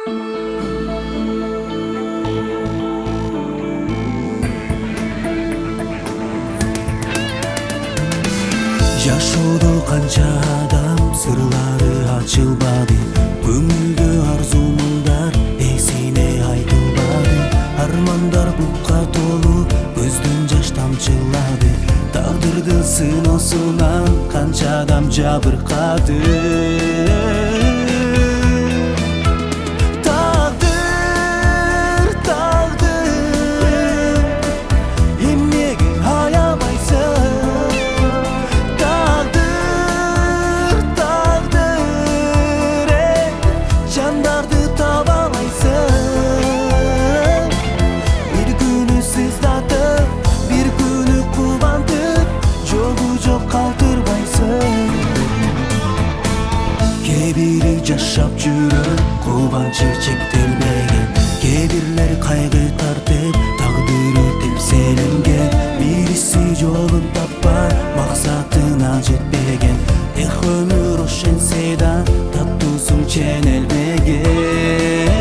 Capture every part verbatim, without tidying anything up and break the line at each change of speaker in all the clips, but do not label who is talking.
Жашоодо канча адам сырлары ачылбады, көңүлдө арзу муңдар эсине айтылбады. Армандар букка толуп көздөн жаш тамчылады, тагдырдын сыноосунан канча адам жабыркады. Кээ-бири жашап жүрөт кубанчы чектелбеген, кээ-бирлери кайгы тартып тагдыры тепселенген. Бириси жолун таппай максатына жетпеген, эх өмүр ошентсе да таттуусун ченелбеген.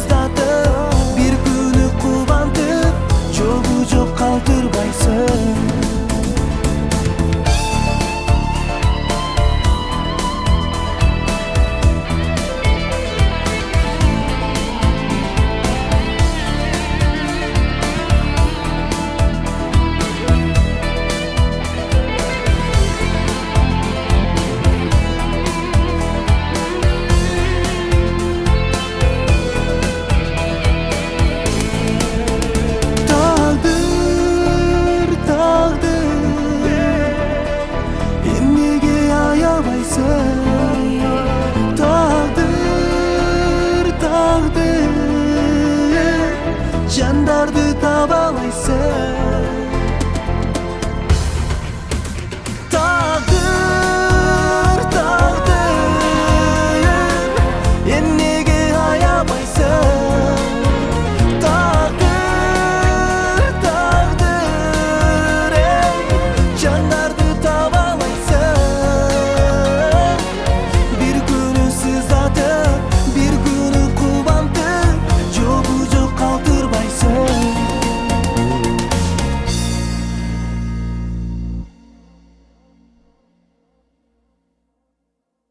Калтырбайсың.